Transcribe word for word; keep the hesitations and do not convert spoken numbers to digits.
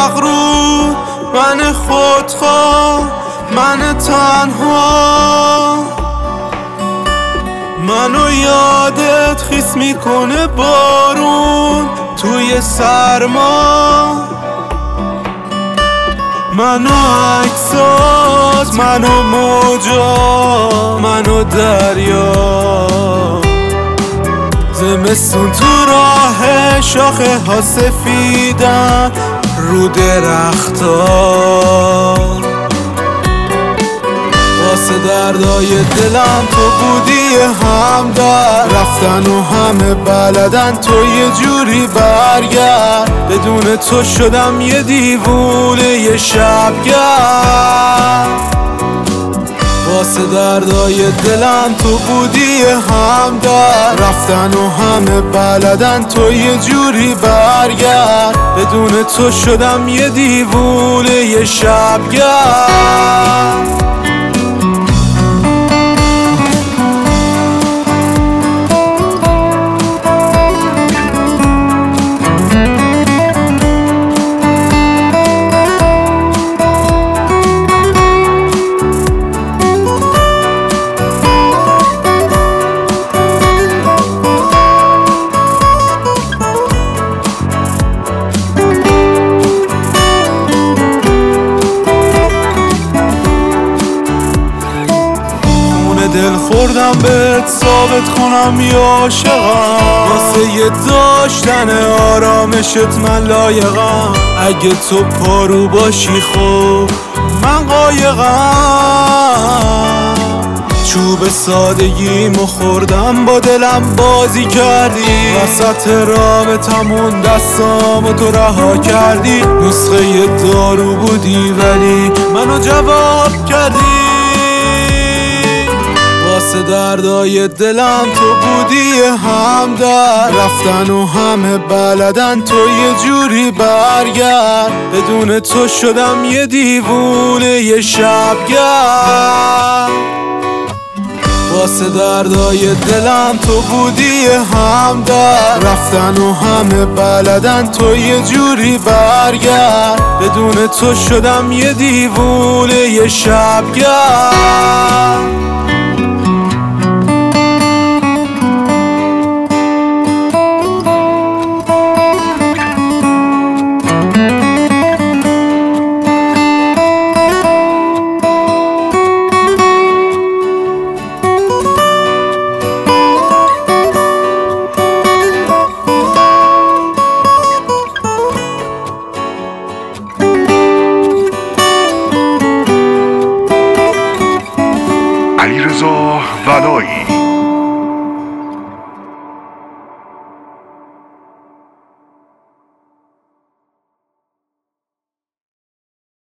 مغرور، من خودخواه، من تنها. منو یادت خیس میکنه بارون توی سرما. منو عکسات، منو موجا، منو دریا. زمستون تو راه شاخه ها سفیدن رو درختا. واسه دردای دلم تو بودی همدر، رفتن و همه بلدن تو یه جوری برگرد. بدون تو شدم یه دیوونه یه شبگرد. واسه دردای دلم تو بودی همدر، رفتن و همه بلدن تو یه جوری برگرد. بدون تو شدم یه دیوونه یه شبگرد. دل خوردم بهت ثابت کنم یا عاشقم. واسه یه داشتن آرامشت من لایقم. اگه تو پارو باشی خب من قایقم. چوب سادگیمو خوردم با دلم بازی کردی. وسط رابطمون دستامو تو رها کردی. نسخه یه دارو بودی ولی منو جواب کردی. واسه دردای دلم تو بودی همدر، رفتن و همه بلدن تو یه جوری برگرد. بدون تو شدم یه دیوونه یه شبگرد. واسه دردای دلم تو بودی همدر، رفتن و همه بلدن تو یه جوری برگرد. بدون تو شدم یه دیوونه یه شبگرد. علیرضا ولایی